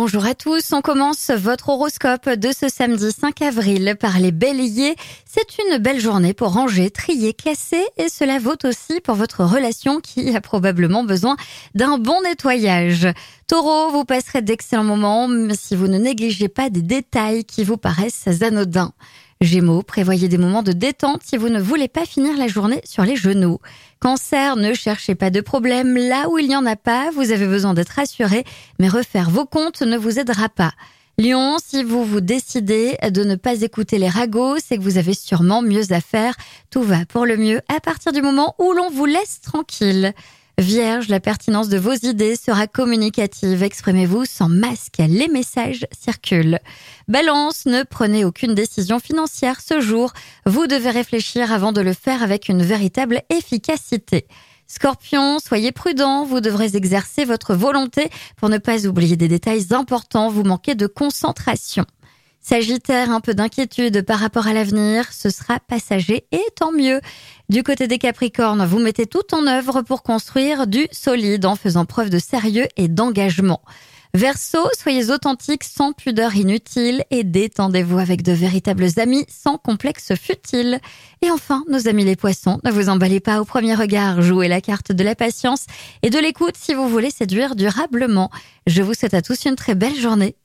Bonjour à tous, on commence votre horoscope de ce samedi 5 avril par les béliers. C'est une belle journée pour ranger, trier, classer et cela vaut aussi pour votre relation qui a probablement besoin d'un bon nettoyage. Taureau, vous passerez d'excellents moments si vous ne négligez pas des détails qui vous paraissent anodins. Gémeaux, prévoyez des moments de détente si vous ne voulez pas finir la journée sur les genoux. Cancer, ne cherchez pas de problème là où il n'y en a pas, vous avez besoin d'être rassuré, mais refaire vos comptes ne vous aidera pas. Lion, si vous vous décidez de ne pas écouter les ragots, c'est que vous avez sûrement mieux à faire. Tout va pour le mieux à partir du moment où l'on vous laisse tranquille. Vierge, la pertinence de vos idées sera communicative. Exprimez-vous sans masque, les messages circulent. Balance, ne prenez aucune décision financière ce jour. Vous devez réfléchir avant de le faire avec une véritable efficacité. Scorpion, soyez prudent, vous devrez exercer votre volonté pour ne pas oublier des détails importants, vous manquez de concentration. Sagittaire, un peu d'inquiétude par rapport à l'avenir, ce sera passager et tant mieux. Du côté des Capricornes, vous mettez tout en œuvre pour construire du solide en faisant preuve de sérieux et d'engagement. Verseau, soyez authentique sans pudeur inutile et détendez-vous avec de véritables amis sans complexe futile. Et enfin, nos amis les poissons, ne vous emballez pas au premier regard, jouez la carte de la patience et de l'écoute si vous voulez séduire durablement. Je vous souhaite à tous une très belle journée.